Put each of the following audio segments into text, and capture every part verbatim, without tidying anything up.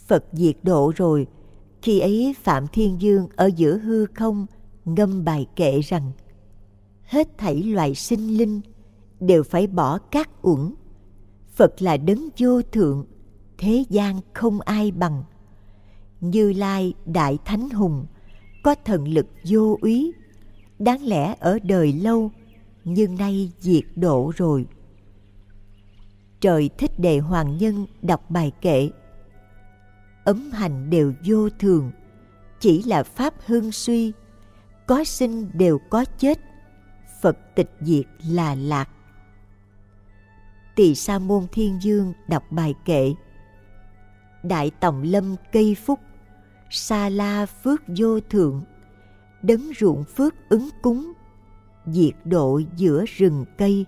Phật diệt độ rồi, khi ấy Phạm Thiên Dương ở giữa hư không ngâm bài kệ rằng: hết thảy loài sinh linh đều phải bỏ các uẩn. Phật là đấng vô thượng, thế gian không ai bằng. Như Lai đại thánh hùng, có thần lực vô úy. Đáng lẽ ở đời lâu, nhưng nay diệt độ rồi. Trời Thích Đề Hoàng Nhân đọc bài kệ: ấm hành đều vô thường, chỉ là pháp hưng suy. Có sinh đều có chết, Phật tịch diệt là lạc. Tỳ Sa Môn Thiên Dương đọc bài kệ: đại tòng lâm cây phúc, sa la phước vô thượng. Đấng ruộng phước ứng cúng, diệt độ giữa rừng cây.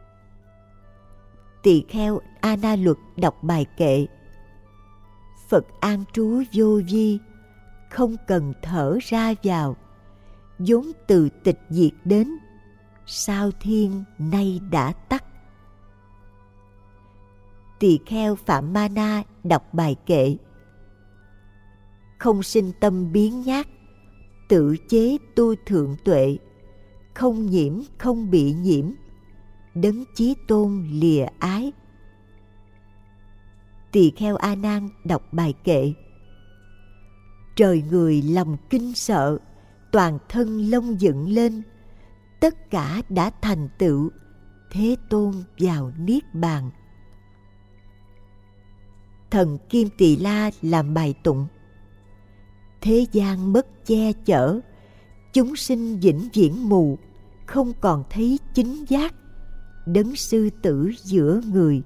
Tỳ Kheo A Na Luật đọc bài kệ: Phật an trú vô vi, không cần thở ra vào. vốn từ tịch diệt đến, sao thiên nay đã tắt. Tỳ Kheo Phạm Ma Na đọc bài kệ: không sinh tâm biến nhát, tự chế tu thượng tuệ. Không nhiễm không bị nhiễm, đấng chí tôn lìa ái. Tỳ Kheo A Nan đọc bài kệ: trời người lòng kinh sợ, toàn thân lông dựng lên. Tất cả đã thành tựu, Thế Tôn vào niết bàn. Thần Kim Tỳ La làm bài tụng: thế gian mất che chở, chúng sinh vĩnh viễn mù. Không còn thấy chính giác, đấng sư tử giữa người.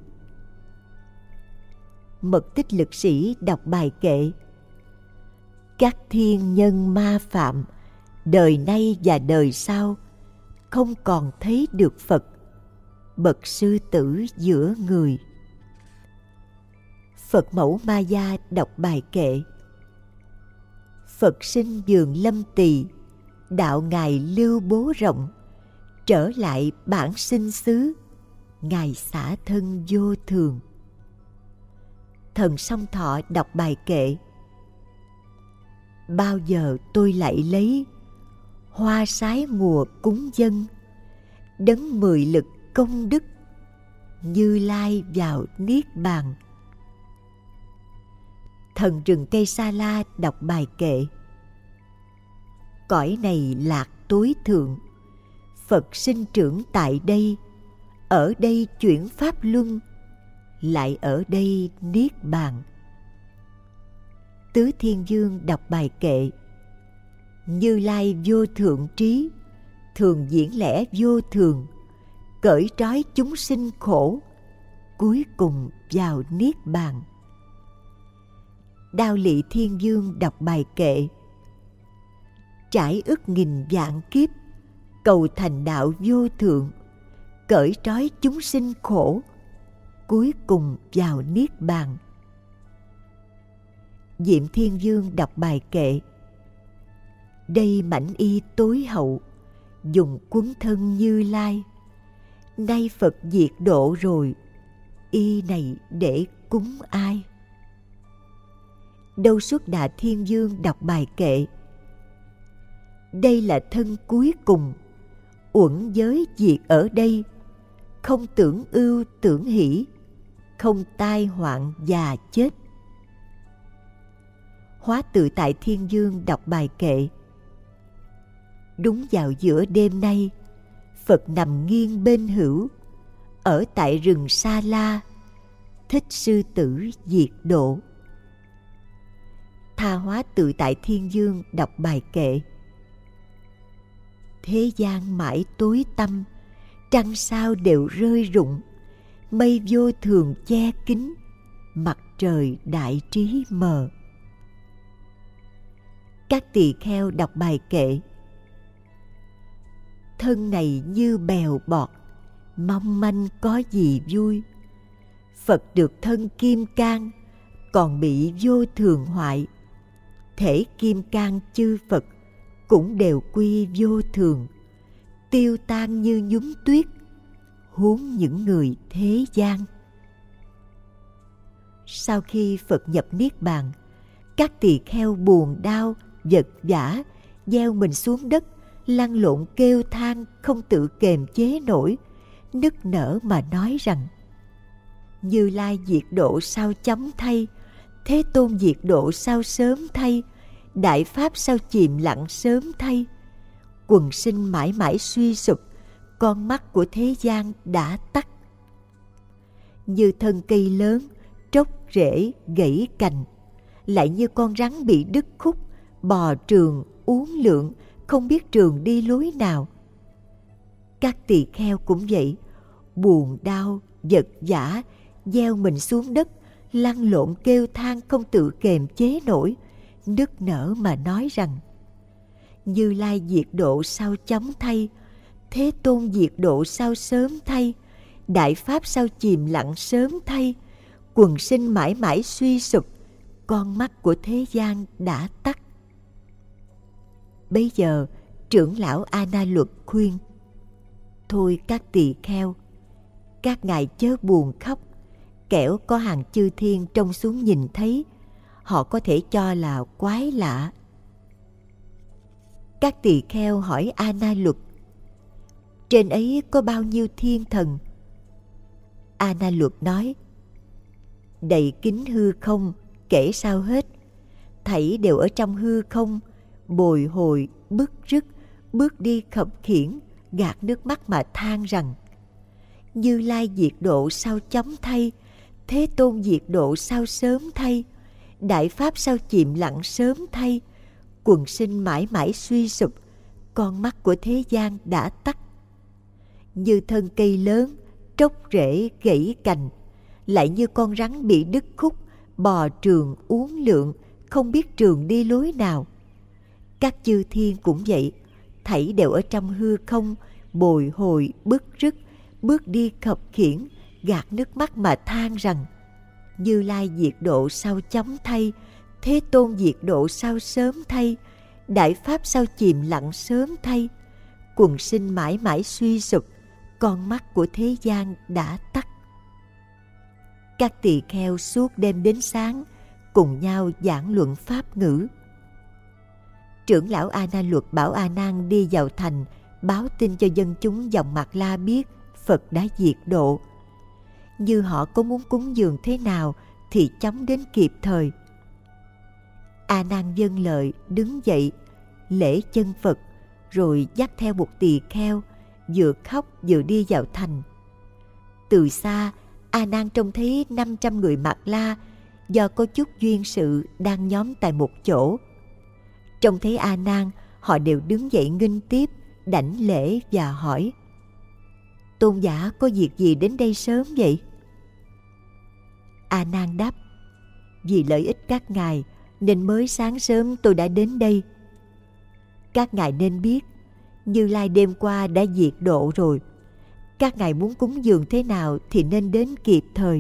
Mật Tích Lực Sĩ đọc bài kệ: các thiên nhân ma phạm, đời nay và đời sau, không còn thấy được Phật, bậc sư tử giữa người. Phật Mẫu Ma Gia đọc bài kệ: Phật sinh vườn lâm tỳ, đạo Ngài lưu bố rộng. Trở lại bản sinh xứ, Ngài xả thân vô thường. Thần Song Thọ đọc bài kệ: bao giờ tôi lại lấy hoa sái mùa cúng dân, đấng mười lực công đức, Như Lai vào niết bàn. Thần Rừng Cây Sa La đọc bài kệ: cõi này lạc tối thượng, Phật sinh trưởng tại đây. Ở đây chuyển pháp luân, lại ở đây niết bàn. Tứ Thiên Dương đọc bài kệ: Như Lai vô thượng trí, thường diễn lẽ vô thường. Cởi trói chúng sinh khổ, cuối cùng vào niết bàn. Đao Lị Thiên Dương đọc bài kệ: trải ức nghìn vạn kiếp, cầu thành đạo vô thượng. Cởi trói chúng sinh khổ, cuối cùng vào niết bàn. Diệm Thiên Dương đọc bài kệ: đây mảnh y tối hậu, dùng quấn thân Như Lai. Nay Phật diệt độ rồi, y này để cúng ai? Đâu Xuất Đà Thiên Dương đọc bài kệ: đây là thân cuối cùng, uẩn giới diệt ở đây. Không tưởng ưu tưởng hỷ, không tai hoạn già chết. Hóa Tự Tại Thiên Dương đọc bài kệ: đúng vào giữa đêm nay, Phật nằm nghiêng bên hữu. Ở tại rừng Sa La, thích sư tử diệt độ. Tha Hóa Tự Tại Thiên Dương đọc bài kệ: thế gian mãi tối tăm, trăng sao đều rơi rụng. Mây vô thường che kín, mặt trời đại trí mờ. Các tỳ kheo đọc bài kệ: thân này như bèo bọt, mong manh có gì vui. Phật được thân kim cang, còn bị vô thường hoại. Thể kim cang chư Phật cũng đều quy vô thường, tiêu tan như nhúm tuyết, huống những người thế gian. Sau khi Phật nhập Niết Bàn, các tỳ kheo buồn đau, vật vã, gieo mình xuống đất, lăn lộn kêu than không tự kềm chế nổi, nức nở mà nói rằng: Như Lai diệt độ sao chóng thay, Thế Tôn diệt độ sao sớm thay, Đại Pháp sao chìm lặng sớm thay, quần sinh mãi mãi suy sụp, con mắt của thế gian đã tắt. Như thân cây lớn, tróc rễ gãy cành, lại như con rắn bị đứt khúc, bò trường uốn lượn, không biết trường đi lối nào. Các tỳ kheo cũng vậy, buồn đau, vật vã, gieo mình xuống đất, lăn lộn kêu than không tự kềm chế nổi, nức nở mà nói rằng: Như Lai diệt độ sao chóng thay, Thế Tôn diệt độ sao sớm thay, Đại Pháp sao chìm lặng sớm thay, quần sinh mãi mãi suy sụp, con mắt của thế gian đã tắt. Bấy giờ trưởng lão A Na Luật khuyên: Thôi các tỳ kheo, các ngài chớ buồn khóc, kẻo có hàng chư thiên trông xuống nhìn thấy, họ có thể cho là quái lạ. Các tỳ kheo hỏi A Na Luật: Trên ấy có bao nhiêu thiên thần? A Na Luật nói: Đầy kính hư không, kể sao hết, thảy đều ở trong hư không, bồi hồi, bức rứt, bước đi khập khiễng, gạt nước mắt mà than rằng: Như Lai diệt độ sao chóng thay, Thế Tôn diệt độ sao sớm thay, Đại Pháp sao chìm lặng sớm thay, quần sinh mãi mãi suy sụp, con mắt của thế gian đã tắt. Như thân cây lớn, tróc rễ gãy cành, lại như con rắn bị đứt khúc, bò trường uốn lượn, không biết trường đi lối nào. Các chư thiên cũng vậy, thảy đều ở trong hư không, bồi hồi, bức rứt, bước đi khập khiễng, gạt nước mắt mà than rằng: Như Lai diệt độ sao chóng thay, Thế Tôn diệt độ sao sớm thay, Đại Pháp sao chìm lặng sớm thay, quần sinh mãi mãi suy sụp, con mắt của thế gian đã tắt. Các tỳ kheo suốt đêm đến sáng cùng nhau giảng luận pháp ngữ. Trưởng lão A Na Luật bảo A Nan đi vào thành báo tin cho dân chúng dòng Mạt La biết Phật đã diệt độ. Như họ có muốn cúng dường thế nào thì chóng đến kịp thời. A Nan vâng lời, đứng dậy lễ chân Phật, rồi dắt theo một tỳ kheo, vừa khóc vừa đi vào thành. Từ xa, A Nan trông thấy năm trăm người Mạt La do có chút duyên sự đang nhóm tại một chỗ. Trông thấy A Nan, họ đều đứng dậy nghênh tiếp, đảnh lễ và hỏi: Tôn giả có việc gì đến đây sớm vậy? A Nan đáp: Vì lợi ích các ngài nên mới sáng sớm tôi đã đến đây. Các ngài nên biết, Như Lai đêm qua đã diệt độ rồi. Các ngài muốn cúng dường thế nào thì nên đến kịp thời.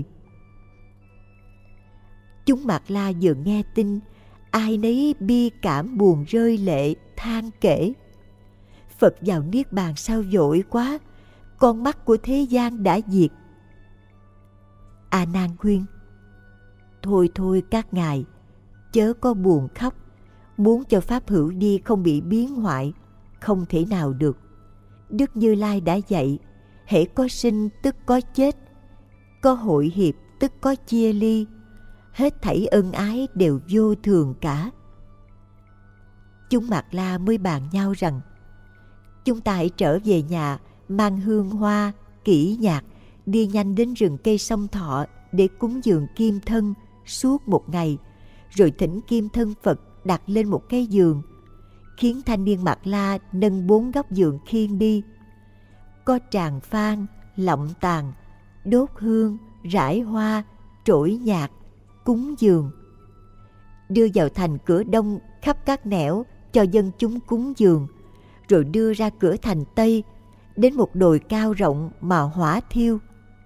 Chúng Mạt La vừa nghe tin, ai nấy bi cảm buồn rơi lệ, than kể: Phật vào Niết Bàn sao vội quá, con mắt của thế gian đã diệt. A Nan khuyên: Thôi thôi các ngài, chớ có buồn khóc. Muốn cho pháp hữu vi không bị biến hoại, không thể nào được. Đức Như Lai đã dạy: hễ có sinh tức có chết, có hội hiệp tức có chia ly, hết thảy ân ái đều vô thường cả. Chúng Mạt La mới bàn nhau rằng: chúng ta hãy trở về nhà, mang hương hoa, kỹ nhạc, đi nhanh đến rừng cây Song Thọ để cúng dường Kim Thân suốt một ngày, rồi thỉnh Kim Thân Phật đặt lên một cái giường, khiến thanh niên Mạt La nâng bốn góc giường khiêng đi. Có tràng phan, lọng tàn, đốt hương, rải hoa, trỗi nhạc, cúng dường. Đưa vào thành cửa đông khắp các nẻo cho dân chúng cúng dường, rồi đưa ra cửa thành tây đến một đồi cao rộng mà hỏa thiêu.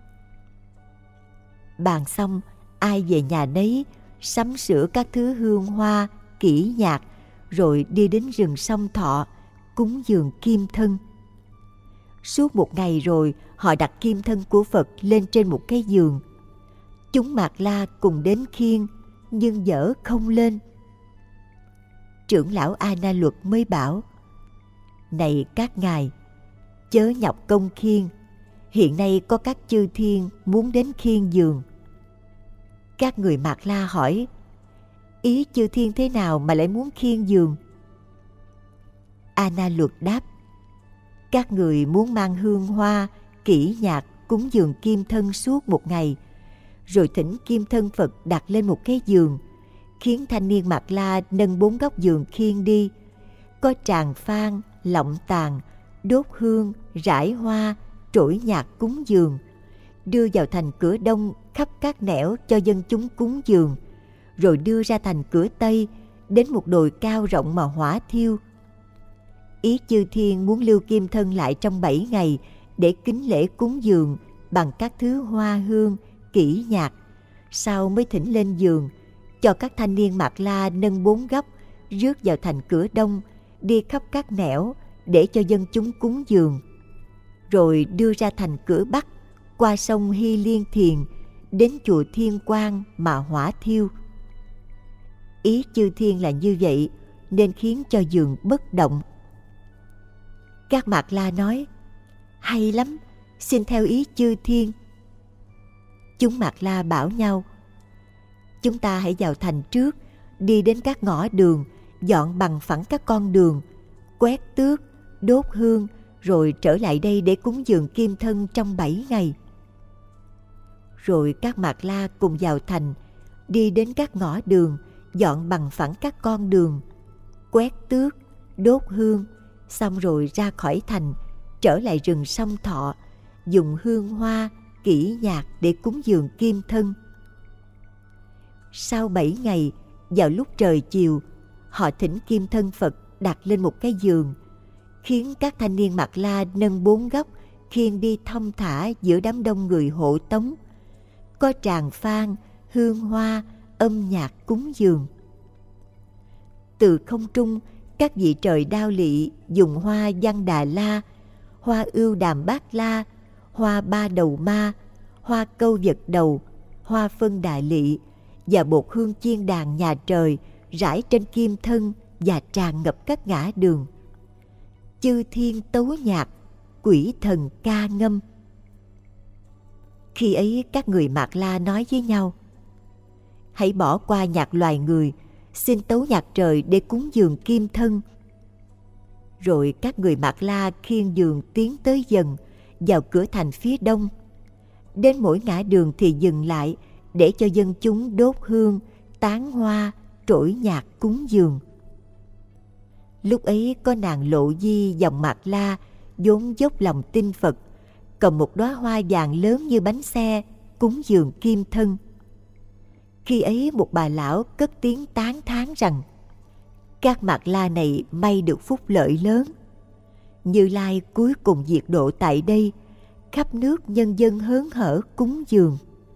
Bàn xong, ai về nhà nấy, sắm sửa các thứ hương hoa, kỹ nhạc, rồi đi đến rừng Song Thọ cúng dường Kim Thân. Suốt một ngày rồi, họ đặt Kim Thân của Phật lên trên một cái giường. Chúng Mạt La cùng đến khiêng, nhưng dỡ không lên. Trưởng lão A Na Luật mới bảo: này các ngài, chớ nhọc công khiêng, hiện nay có các chư thiên muốn đến khiêng giường. Các người Mạt La hỏi: ý chư thiên thế nào mà lại muốn khiêng giường? A Na Luật đáp: các người muốn mang hương hoa, kỹ nhạc cúng dường kim thân suốt một ngày, rồi thỉnh kim thân Phật đặt lên một cái giường, khiến thanh niên Mạt La nâng bốn góc giường khiêng đi, có tràng phan, lọng tàn, đốt hương, rải hoa, trỗi nhạc cúng dường, đưa vào thành cửa đông khắp các nẻo cho dân chúng cúng dường, rồi đưa ra thành cửa tây đến một đồi cao rộng mà hỏa thiêu. Ý chư thiên muốn lưu kim thân lại trong bảy ngày để kính lễ cúng dường bằng các thứ hoa hương, kỹ nhạc, sau mới thỉnh lên giường, cho các thanh niên Mạt La nâng bốn góc rước vào thành cửa đông, đi khắp các nẻo để cho dân chúng cúng dường, rồi đưa ra thành cửa bắc, qua sông Hy Liên Thiền đến chùa Thiên Quang mà hỏa thiêu. Ý chư thiên là như vậy nên khiến cho giường bất động. Các Mạt La nói: hay lắm, xin theo ý chư thiên. Chúng Mạt La bảo nhau: chúng ta hãy vào thành trước, đi đến các ngõ đường, dọn bằng phẳng các con đường, quét tước, đốt hương, rồi trở lại đây để cúng dường kim thân trong bảy ngày. Rồi các Mạt La cùng vào thành, đi đến các ngõ đường, dọn bằng phẳng các con đường, quét tước, đốt hương, xong rồi ra khỏi thành, trở lại rừng Song Thọ, dùng hương hoa, kỹ nhạc để cúng dường kim thân. Sau bảy ngày, vào lúc trời chiều, họ thỉnh kim thân Phật đặt lên một cái giường, khiến các thanh niên Mạt La nâng bốn góc khiêng đi thong thả giữa đám đông người hộ tống, có tràng phan, hương hoa, âm nhạc cúng dường. Từ không trung, các vị trời đao lị dùng hoa Văn Đà La, hoa ưu đàm bát la, hoa ba đầu ma, hoa câu vật đầu, hoa phân đà lị và bột hương chiên đàn nhà trời rải trên kim thân và tràn ngập các ngã đường. Chư thiên tấu nhạc, quỷ thần ca ngâm. Khi ấy các người Mạt La nói với nhau: hãy bỏ qua nhạc loài người, xin tấu nhạc trời để cúng dường kim thân. Rồi các người Mạt La khiêng giường tiến tới dần vào cửa thành phía đông. Đến mỗi ngã đường thì dừng lại để cho dân chúng đốt hương, tán hoa, trỗi nhạc cúng dường. Lúc ấy có nàng Lộ Di dòng Mạt La vốn dốc lòng tin Phật, cầm một đóa hoa vàng lớn như bánh xe cúng dường kim thân. Khi ấy một bà lão cất tiếng tán thán rằng: các Mạt La này may được phúc lợi lớn. Như Lai cuối cùng diệt độ tại đây, khắp nước nhân dân hớn hở cúng dường.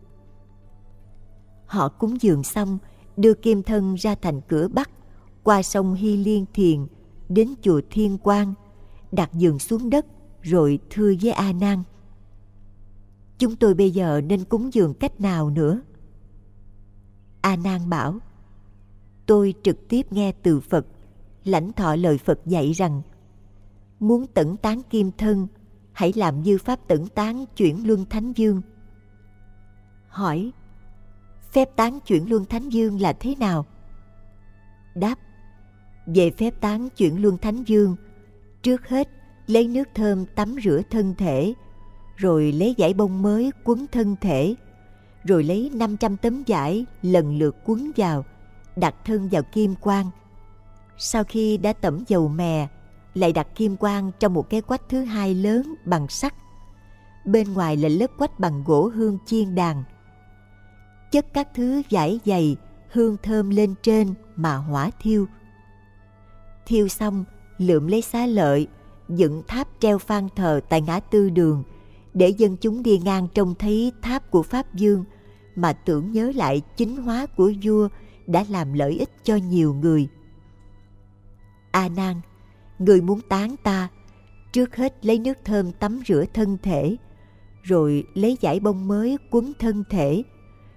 Họ cúng dường xong, đưa kim thân ra thành cửa bắc, qua sông Hy Liên Thiền đến chùa Thiên Quang, đặt giường xuống đất, rồi thưa với A Nan: chúng tôi bây giờ nên cúng dường cách nào nữa? A Nan bảo: tôi trực tiếp nghe từ Phật, lãnh thọ lời Phật dạy rằng, muốn tẩn tán kim thân, hãy làm như pháp tẩn tán chuyển luân thánh dương. Hỏi: phép tán chuyển luân thánh dương là thế nào? Đáp: về phép tán chuyển luân thánh dương, trước hết lấy nước thơm tắm rửa thân thể, rồi lấy vải bông mới quấn thân thể, rồi lấy năm trăm tấm vải lần lượt quấn vào, đặt thân vào kim quang. Sau khi đã tẩm dầu mè, lại đặt kim quang trong một cái quách thứ hai lớn bằng sắt. Bên ngoài là lớp quách bằng gỗ hương chiên đàn. Chất các thứ vải dày, hương thơm lên trên mà hỏa thiêu. Thiêu xong, lượm lấy xá lợi, dựng tháp treo phan thờ tại ngã tư đường, để dân chúng đi ngang trông thấy tháp của Pháp Dương mà tưởng nhớ lại chính hóa của vua đã làm lợi ích cho nhiều người. A Nan, người muốn tán ta, trước hết lấy nước thơm tắm rửa thân thể, rồi lấy vải bông mới quấn thân thể,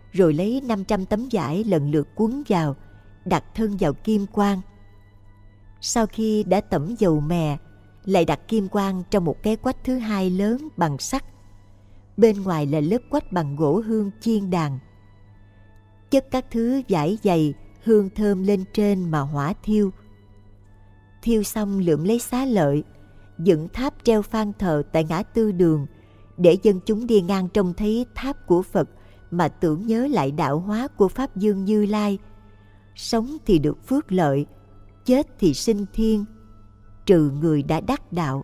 rồi lấy năm trăm tấm vải lần lượt quấn vào, đặt thân vào kim quan. Sau khi đã tẩm dầu mè, lại đặt kim quan trong một cái quách thứ hai lớn bằng sắt. Bên ngoài là lớp quách bằng gỗ hương chiên đàn. Chất các thứ vải dày, hương thơm lên trên mà hỏa thiêu. Thiêu xong lượm lấy xá lợi, dựng tháp treo phan thờ tại ngã tư đường, để dân chúng đi ngang trông thấy tháp của Phật mà tưởng nhớ lại đạo hóa của Pháp Dương Như Lai. Sống thì được phước lợi, chết thì sinh thiên, trừ người đã đắc đạo.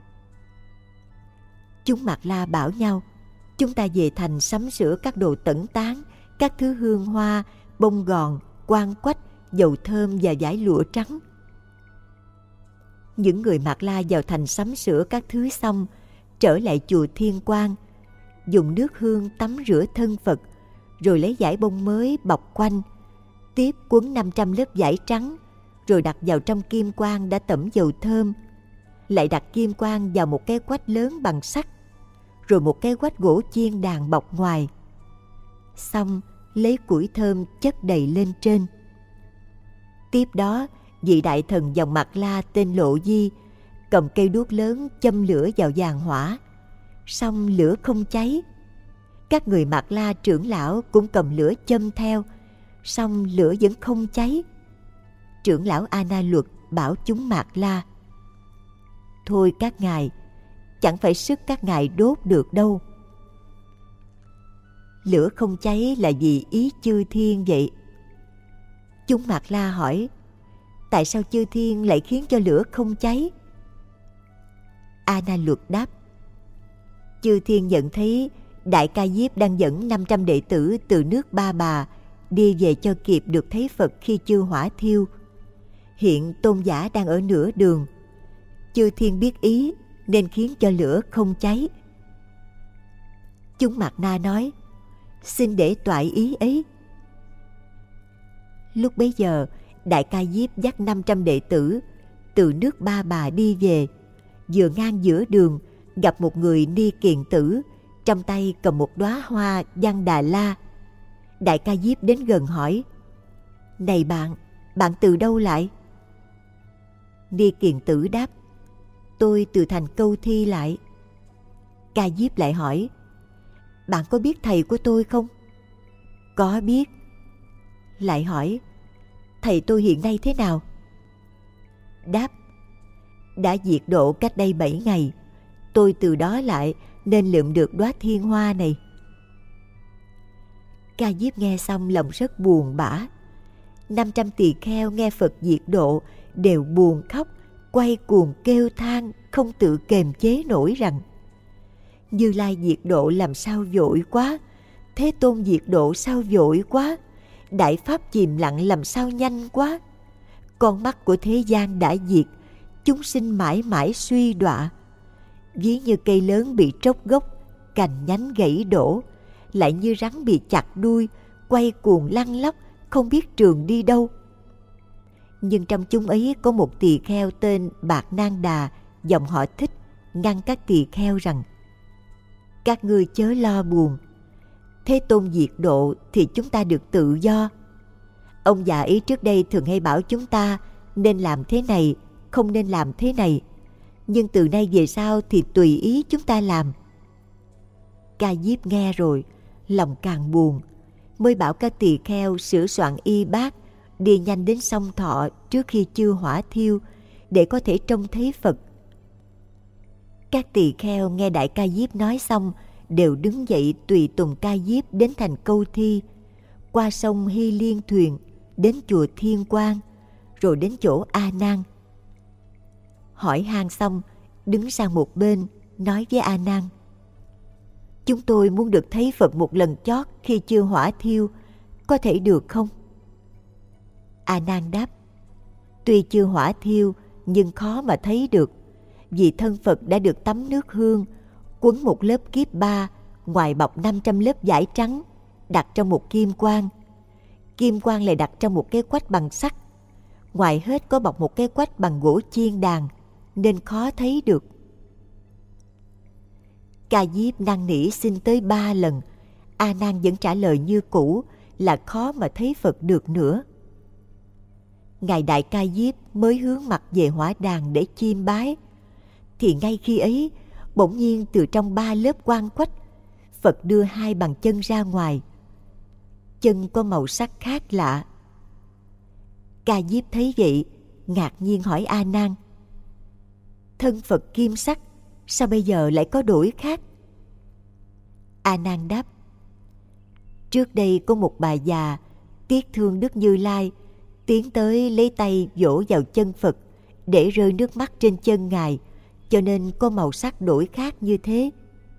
Chúng Mạt La bảo nhau, chúng ta về thành sắm sửa các đồ tẩn tán, các thứ hương hoa, bông gòn, quan quách, dầu thơm và vải lụa trắng. Những người Mạt La vào thành sắm sửa các thứ xong, trở lại chùa Thiên Quang, dùng nước hương tắm rửa thân Phật, rồi lấy vải bông mới bọc quanh, tiếp quấn năm trăm lớp vải trắng, rồi đặt vào trong kim quan đã tẩm dầu thơm, lại đặt kim quan vào một cái quách lớn bằng sắt, rồi một cái quách gỗ chiên đàn bọc ngoài. Xong lấy củi thơm chất đầy lên trên. Tiếp đó, vị đại thần dòng Mạt La tên Lộ Di cầm cây đuốc lớn châm lửa vào giàn hỏa, xong lửa không cháy. Các người Mạt La trưởng lão cũng cầm lửa châm theo, xong lửa vẫn không cháy. Trưởng lão A Na Luật bảo chúng Mạt La: thôi các ngài, chẳng phải sức các ngài đốt được đâu. Lửa không cháy là vì ý chư thiên vậy. Chúng Mạt La hỏi: tại sao chư thiên lại khiến cho lửa không cháy? A Na Luật đáp: chư thiên nhận thấy Đại Ca Diếp đang dẫn năm trăm đệ tử từ nước Ba Bà đi về cho kịp được thấy Phật khi chưa hỏa thiêu. Hiện tôn giả đang ở nửa đường, chư thiên biết ý nên khiến cho lửa không cháy. Chúng Mạt Na nói: xin để toại ý ấy. Lúc bấy giờ, Đại Ca Diếp dắt năm trăm đệ tử từ nước Ba Bà đi về. Vừa ngang giữa đường, gặp một người Ni Kiền tử, trong tay cầm một đóa hoa Văn Đà La. Đại Ca Diếp đến gần hỏi: này bạn, bạn từ đâu lại? Ni Kiền tử đáp: tôi từ thành Câu Thi lại. Ca Diếp lại hỏi: bạn có biết thầy của tôi không? Có biết. Lại hỏi: thầy tôi hiện nay thế nào? Đáp: đã diệt độ cách đây bảy ngày, tôi từ đó lại nên lượm được đóa thiên hoa này. Ca Diếp nghe xong lòng rất buồn bã. Năm trăm tỳ kheo nghe Phật diệt độ đều buồn khóc, quay cuồng kêu than, không tự kềm chế nổi rằng: Như Lai diệt độ làm sao vội quá, Thế Tôn diệt độ sao vội quá, Đại Pháp chìm lặng làm sao nhanh quá. Con mắt của thế gian đã diệt, chúng sinh mãi mãi suy đọa. Ví như cây lớn bị tróc gốc, cành nhánh gãy đổ, lại như rắn bị chặt đuôi, quay cuồng lăn lóc, không biết trường đi đâu. Nhưng trong chúng ấy có một tỳ kheo tên Bạc Nang Đà, dòng họ Thích, ngăn các tỳ kheo rằng: các ngươi chớ lo buồn, Thế Tôn diệt độ thì chúng ta được tự do. Ông già ấy trước đây thường hay bảo chúng ta nên làm thế này, không nên làm thế này, nhưng từ nay về sau thì tùy ý chúng ta làm. Ca Diếp nghe rồi, lòng càng buồn, mới bảo các tỳ kheo sửa soạn y bát, đi nhanh đến sông Thọ trước khi chưa hỏa thiêu, để có thể trông thấy Phật. Các tỳ kheo nghe Đại Ca Diếp nói xong, đều đứng dậy tùy tùng Ca Diếp đến thành Câu Thi, qua sông Hy Liên thuyền, đến chùa Thiên Quang, rồi đến chỗ A Nan. Hỏi han xong, đứng sang một bên, nói với A Nan: chúng tôi muốn được thấy Phật một lần chót khi chưa hỏa thiêu, có thể được không? A Nan đáp: tuy chưa hỏa thiêu, nhưng khó mà thấy được, vì thân Phật đã được tắm nước hương, quấn một lớp kiếp ba, ngoài bọc năm trăm lớp vải trắng, đặt trong một kim quan. Kim quan lại đặt trong một cái quách bằng sắt, ngoài hết có bọc một cái quách bằng gỗ chiên đàn, nên khó thấy được. Ca Diếp năn nỉ xin tới ba lần, A Nan vẫn trả lời như cũ là khó mà thấy Phật được nữa. Ngài Đại Ca Diếp mới hướng mặt về hỏa đàn để chiêm bái, thì ngay khi ấy bỗng nhiên từ trong ba lớp quang quách, Phật đưa hai bàn chân ra ngoài. Chân có màu sắc khác lạ. Ca Diếp thấy vậy, ngạc nhiên hỏi A Nan: thân Phật kim sắc, sao bây giờ lại có đổi khác? A Nan đáp: trước đây có một bà già tiếc thương Đức Như Lai, tiến tới lấy tay vỗ vào chân Phật để rơi nước mắt trên chân Ngài, cho nên có màu sắc đổi khác như thế.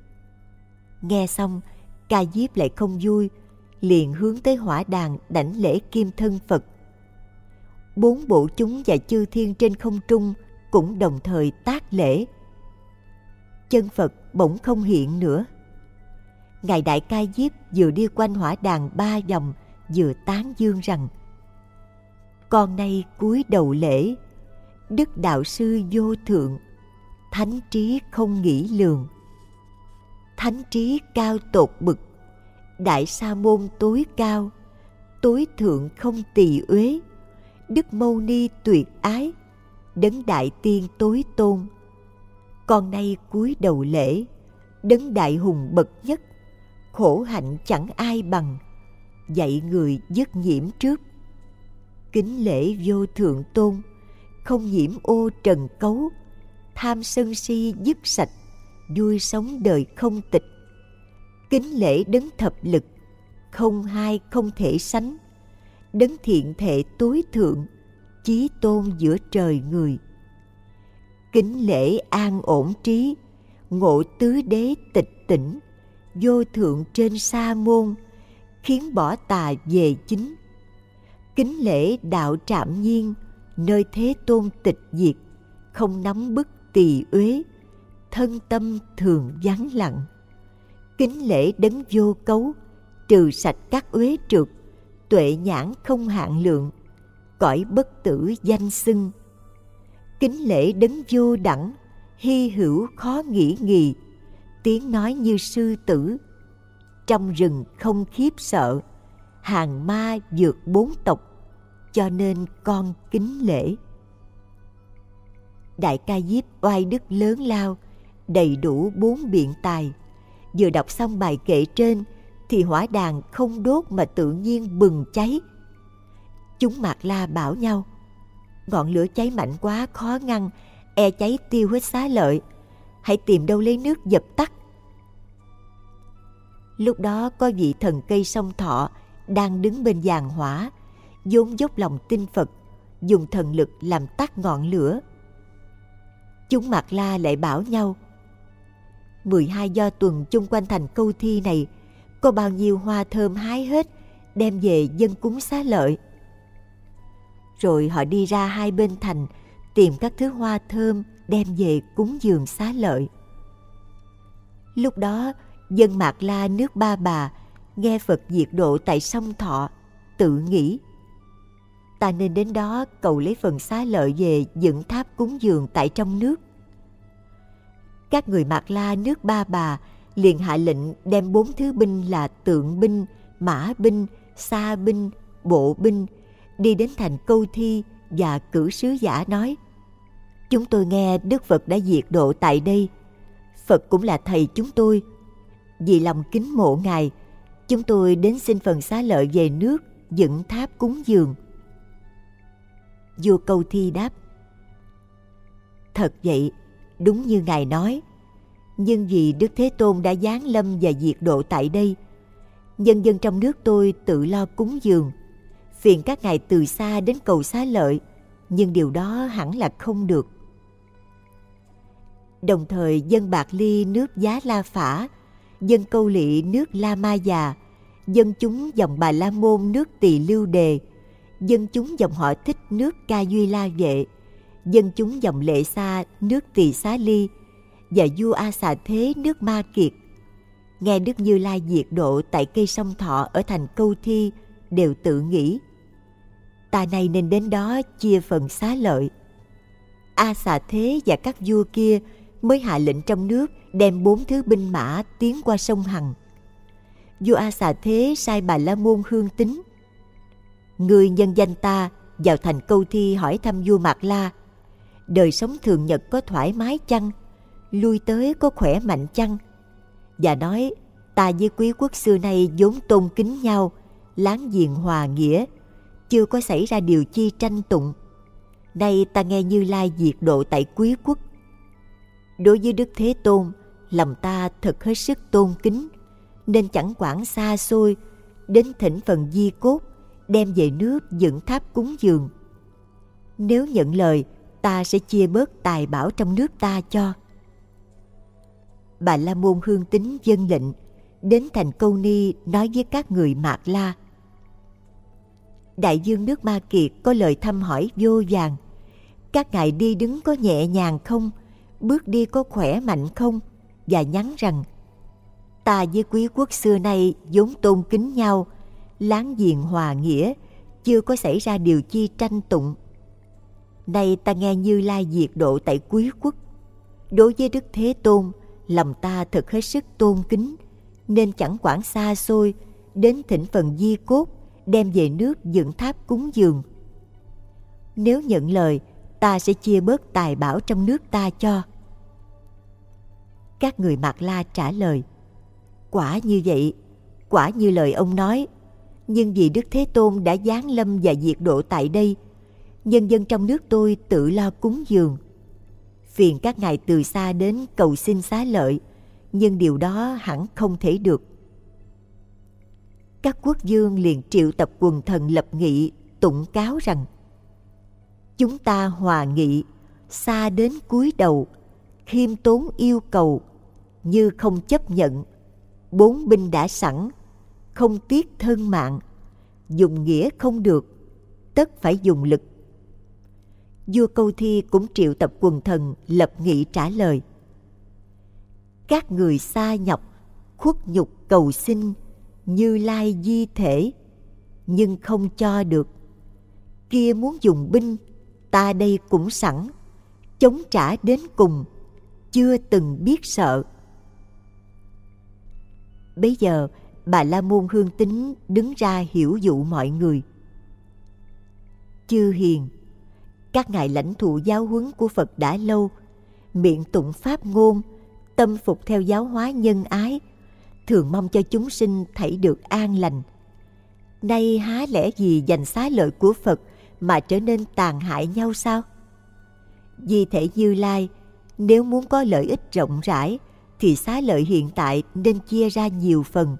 Nghe xong, Ca Diếp lại không vui, liền hướng tới hỏa đàn đảnh lễ kim thân Phật. Bốn bộ chúng và chư thiên trên không trung cũng đồng thời tác lễ. Chân Phật bỗng không hiện nữa. Ngài Đại Ca Diếp vừa đi quanh hỏa đàn ba vòng, vừa tán dương rằng: con nay cúi đầu lễ, Đức Đạo Sư vô thượng, thánh trí không nghĩ lường. Thánh trí cao tột bực, Đại Sa Môn tối cao, tối thượng không tỳ uế, Đức Mâu Ni tuyệt ái, Đấng Đại Tiên tối tôn. Con nay cúi đầu lễ, Đấng Đại Hùng bậc nhất, khổ hạnh chẳng ai bằng, dạy người dứt nhiễm trước. Kính lễ vô thượng tôn, không nhiễm ô trần cấu, tham sân si dứt sạch, vui sống đời không tịch. Kính lễ đấng thập lực, không hai không thể sánh, đấng thiện thệ tối thượng, chí tôn giữa trời người. Kính lễ an ổn trí, ngộ tứ đế tịch tỉnh, vô thượng trên sa môn, khiến bỏ tà về chính. Kính lễ đạo trạm nhiên, nơi thế tôn tịch diệt, không nắm bức tỳ uế, thân tâm thường vắng lặng. Kính lễ đấng vô cấu, trừ sạch các uế trượt, tuệ nhãn không hạn lượng, cõi bất tử danh xưng. Kính lễ đấng vô đẳng, hy hữu khó nghĩ nghì, tiếng nói như sư tử, trong rừng không khiếp sợ, hàng ma vượt bốn tộc, cho nên con kính lễ. Đại Ca Diếp oai đức lớn lao, đầy đủ bốn biện tài. Vừa đọc xong bài kệ trên thì hỏa đàn không đốt mà tự nhiên bừng cháy. Chúng Mạt La bảo nhau: ngọn lửa cháy mạnh quá khó ngăn, e cháy tiêu hết xá lợi, hãy tìm đâu lấy nước dập tắt. Lúc đó có vị thần cây song thọ đang đứng bên giàn hỏa, vốn dốc lòng tin Phật, dùng thần lực làm tắt ngọn lửa. Chúng Mạt La lại bảo nhau: mười hai do tuần chung quanh thành Câu Thi này, có bao nhiêu hoa thơm hái hết, đem về dâng cúng xá lợi. Rồi họ đi ra hai bên thành, tìm các thứ hoa thơm đem về cúng dường xá lợi. Lúc đó dân Mạt La nước Ba Bà nghe Phật diệt độ tại sông Thọ, tự nghĩ: ta nên đến đó cầu lấy phần xá lợi về dựng tháp cúng dường tại trong nước. Các người Mạt La nước Ba Bà liền hạ lệnh đem bốn thứ binh là tượng binh, mã binh, sa binh, bộ binh đi đến thành Câu Thi và cử sứ giả nói: chúng tôi nghe Đức Phật đã diệt độ tại đây, Phật cũng là thầy chúng tôi. Vì lòng kính mộ Ngài, chúng tôi đến xin phần xá lợi về nước dựng tháp cúng dường. Vua Câu Thi đáp: thật vậy, đúng như Ngài nói, nhưng vì Đức Thế Tôn đã giáng lâm và diệt độ tại đây, nhân dân trong nước tôi tự lo cúng dường, phiền các ngài từ xa đến cầu xá lợi, nhưng điều đó hẳn là không được. Đồng thời dân Bạc Ly nước Giá La Phả, dân Câu Lị nước La Ma Già, dân chúng dòng Bà La Môn nước Tỳ Lưu Đề, dân chúng dòng họ Thích nước Ca Duy La Vệ, dân chúng dòng Lệ Sa nước Tỳ Xá Ly và vua A Xà Thế nước Ma Kiệt, nghe Đức Như Lai diệt độ tại cây sông Thọ ở thành Câu Thi, đều tự nghĩ: ta nay nên đến đó chia phần xá lợi. A Xà Thế và các vua kia mới hạ lệnh trong nước đem bốn thứ binh mã tiến qua sông Hằng. vua A Xà Thế sai Bà La Môn Hương Tín. Người nhân danh ta vào thành Câu Thi hỏi thăm vua Mạt La, đời sống thường nhật có thoải mái chăng, lui tới có khỏe mạnh chăng, và nói ta với quý quốc xưa nay vốn tôn kính nhau, láng giềng hòa nghĩa, chưa có xảy ra điều chi tranh tụng. Nay ta nghe Như Lai diệt độ tại quý quốc. Đối với Đức Thế Tôn, lòng ta thật hết sức tôn kính, nên chẳng quản xa xôi, đến thỉnh phần di cốt, đem về nước dựng tháp cúng dường. Nếu nhận lời, ta sẽ chia bớt tài bảo trong nước ta cho. Bà La Môn Hương Tín vâng lệnh, đến thành Câu Ni nói với các người Mạt La. Đại vương nước Ma Kiệt có lời thăm hỏi vô vàn. Các ngài đi đứng có nhẹ nhàng không? Bước đi có khỏe mạnh không? Và nhắn rằng, ta với quý quốc xưa nay vốn tôn kính nhau, láng giềng hòa nghĩa, chưa có xảy ra điều chi tranh tụng. Nay ta nghe Như Lai diệt độ tại quý quốc. Đối với Đức Thế Tôn, lòng ta thật hết sức tôn kính, nên chẳng quản xa xôi, đến thỉnh phần di cốt, đem về nước dựng tháp cúng dường. Nếu nhận lời, ta sẽ chia bớt tài bảo trong nước ta cho. Các người Mạt La trả lời, quả như vậy, quả như lời ông nói. Nhưng vì Đức Thế Tôn đã giáng lâm và diệt độ tại đây, nhân dân trong nước tôi tự lo cúng dường. Phiền các ngài từ xa đến cầu xin xá lợi, nhưng điều đó hẳn không thể được. Các quốc vương liền triệu tập quần thần lập nghị, tụng cáo rằng, chúng ta hòa nghị, xa đến cúi đầu, khiêm tốn yêu cầu, như không chấp nhận. Bốn binh đã sẵn, không tiếc thân mạng, dùng nghĩa không được, tất phải dùng lực. Vua Câu Thi cũng triệu tập quần thần lập nghị trả lời. Các người xa nhọc, khuất nhục cầu xin, Như Lai di thể, nhưng không cho được. Kia muốn dùng binh, ta đây cũng sẵn, chống trả đến cùng, chưa từng biết sợ. Bấy giờ Bà La Môn Hương Tín đứng ra hiểu dụ mọi người. Chư hiền, các ngài lãnh thụ giáo huấn của Phật đã lâu, miệng tụng pháp ngôn, tâm phục theo giáo hóa nhân ái, thường mong cho chúng sinh thảy được an lành. Nay há lẽ gì dành xá lợi của Phật mà trở nên tàn hại nhau sao? Vì thể Như Lai, nếu muốn có lợi ích rộng rãi, thì xá lợi hiện tại nên chia ra nhiều phần.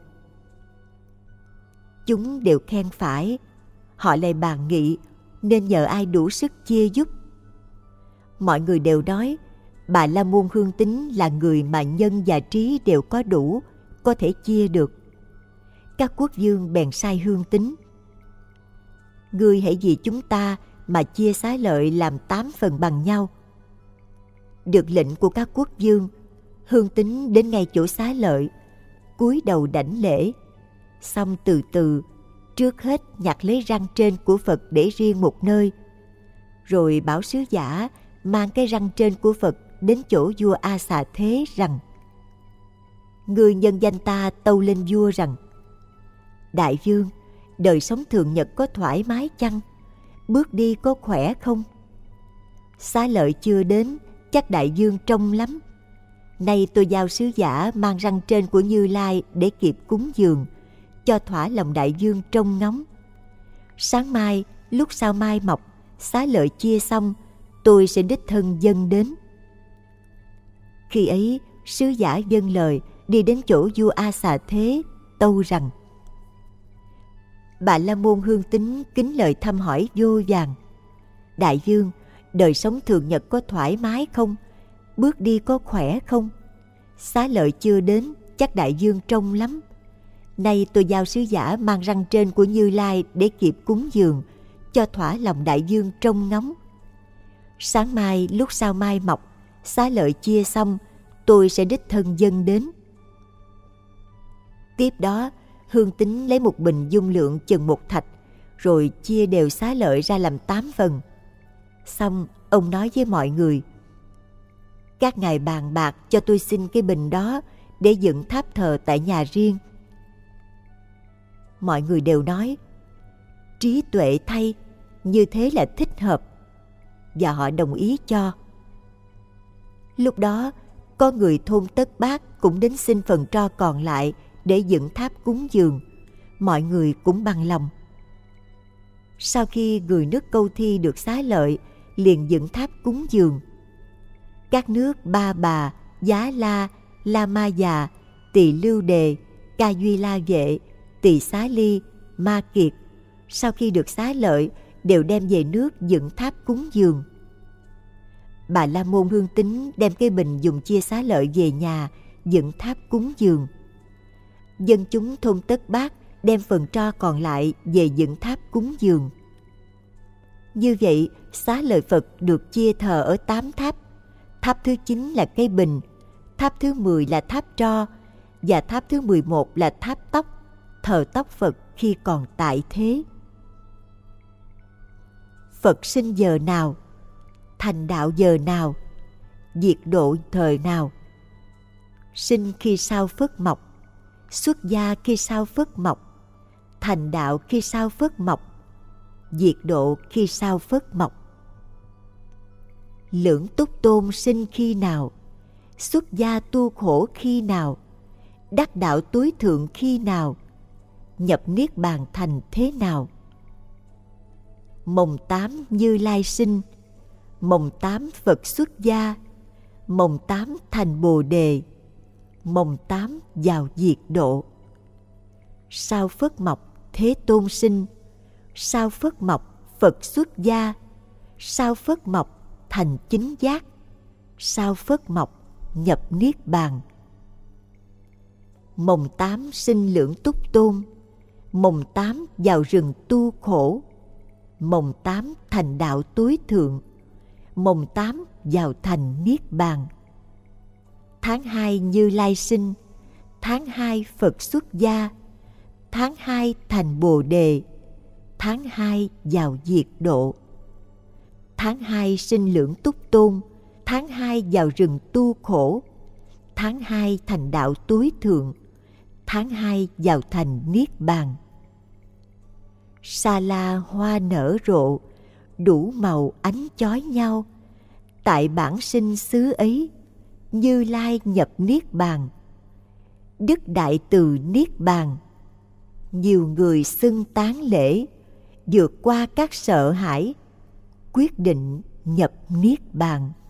Chúng đều khen phải, họ lại bàn nghị nên nhờ ai đủ sức chia giúp. Mọi người đều nói Bà La Môn Hương Tín là người mà nhân và trí đều có đủ, có thể chia được. Các quốc vương bèn sai Hương Tín, ngươi hãy vì chúng ta mà chia xá lợi làm tám phần bằng nhau. Được lệnh của các quốc vương, Hương Tín đến ngay chỗ xá lợi, cúi đầu đảnh lễ, xong từ từ trước hết nhặt lấy răng trên của Phật để riêng một nơi, rồi bảo sứ giả mang cái răng trên của Phật đến chỗ vua A Xà Thế rằng, người nhân danh ta tâu lên vua rằng, đại vương, đời sống thường nhật có thoải mái chăng? Bước đi có khỏe không? Xá lợi chưa đến, chắc đại vương trông lắm. Nay tôi giao sứ giả mang răng trên của Như Lai để kịp cúng dường, cho thỏa lòng đại vương trông ngóng. Sáng mai, lúc sao mai mọc, xá lợi chia xong, tôi sẽ đích thân dâng đến. Khi ấy, sứ giả vâng lời, đi đến chỗ vua A Xà Thế, tâu rằng, Bà La Môn Hương Tín kính lời thăm hỏi vô vàn. Đại vương, đời sống thường nhật có thoải mái không? Bước đi có khỏe không? Xá lợi chưa đến, chắc đại vương trông lắm. Nay tôi giao sứ giả mang răng trên của Như Lai để kịp cúng dường, cho thỏa lòng đại vương trông ngóng. Sáng mai lúc sao mai mọc, xá lợi chia xong, tôi sẽ đích thân dâng đến. Tiếp đó, Hương Tín lấy một bình dung lượng chừng một thạch, rồi chia đều xá lợi ra làm tám phần. Xong, ông nói với mọi người, các ngài bàn bạc cho tôi xin cái bình đó để dựng tháp thờ tại nhà riêng. Mọi người đều nói, trí tuệ thay, như thế là thích hợp, và họ đồng ý cho. Lúc đó, có người thôn Tất Bát cũng đến xin phần tro còn lại để dựng tháp cúng dường. Mọi người cũng bằng lòng. Sau khi người nước Câu Thi được xá lợi, liền dựng tháp cúng dường. Các nước Ba Bà, Giá La, La Ma Già, Tỳ Lưu Đề, Ca Duy La Vệ, Tỳ Xá Ly, Ma Kiệt, sau khi được xá lợi đều đem về nước dựng tháp cúng dường. Bà La Môn Hương Tính đem cái bình dùng chia xá lợi về nhà dựng tháp cúng dường. Dân chúng thôn Tất Bát đem phần tro còn lại về dựng tháp cúng dường. Như vậy, xá lợi Phật được chia thờ ở tám tháp. Tháp thứ chín là cây bình, tháp thứ mười là tháp tro, và tháp thứ mười một là tháp tóc, thờ tóc Phật khi còn tại thế. Phật sinh giờ nào? Thành đạo giờ nào? Diệt độ thời nào? Sinh khi sao phất mọc, xuất gia khi sao phất mọc, thành đạo khi sao phất mọc, diệt độ khi sao phất mọc. Lưỡng Túc Tôn sinh khi nào? Xuất gia tu khổ khi nào? Đắc đạo tối thượng khi nào? Nhập niết bàn thành thế nào? Mồng tám Như Lai sinh, mồng tám Phật xuất gia, mồng tám thành Bồ Đề, mồng tám vào diệt độ. Sao phất mọc Thế Tôn sinh, sao phất mọc Phật xuất gia, sao phất mọc thành chính giác, sao phất mọc nhập niết bàn. Mồng tám sinh Lưỡng Túc Tôn, mồng tám vào rừng tu khổ, mồng tám thành đạo tối thượng, mồng tám vào thành niết bàn. Tháng hai Như Lai sinh, tháng hai Phật xuất gia, tháng hai thành Bồ Đề, tháng hai vào diệt độ. Tháng hai sinh Lưỡng Túc Tôn, tháng hai vào rừng tu khổ, tháng hai thành đạo tối thượng, tháng hai vào thành niết bàn. Sa la hoa nở rộ, đủ màu ánh chói nhau, tại bản sinh xứ ấy, Như Lai nhập niết bàn. Đức đại từ niết bàn, nhiều người xưng tán lễ, vượt qua các sợ hãi, quyết định nhập niết bàn.